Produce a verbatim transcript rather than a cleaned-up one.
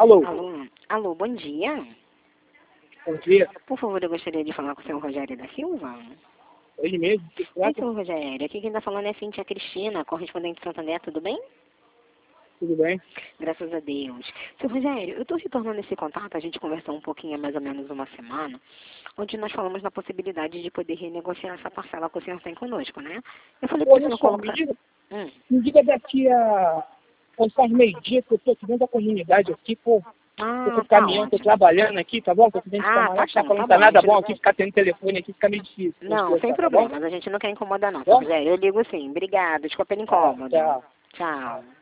Alô? Alô, alô, bom dia. Bom dia. Por favor, eu gostaria de falar com o senhor Rogério da Silva. Hoje mesmo? Que se Oi, trata? senhor Rogério. Aqui quem está falando é a Cíntia Cristina, correspondente de Santander, tudo bem? Tudo bem? Graças a Deus. Senhor Rogério, eu estou retornando esse contato, a gente conversou um pouquinho há mais ou menos uma semana, onde nós falamos da possibilidade de poder renegociar essa parcela que o senhor tem conosco, né? Eu falei para o Olha senhor só, colocar... me diga, Hum. me diga daqui a... Quando faz meio-dia que eu tô aqui dentro da comunidade aqui, pô. Eu Ah, tô tá caminhando, tô ótimo. trabalhando aqui, tá bom? Tô aqui dentro de Ah, tá camarote, tá bom, falando tá que tá bom. A nada gente bom não... aqui, ficar tendo telefone aqui, fica meio difícil. Não, sem Tá bom? problemas, a gente não quer incomodar não, Tá senhor bom? Rogério. Eu ligo sim. Obrigada, desculpa pelo Tá, incômodo. tchau. Tchau.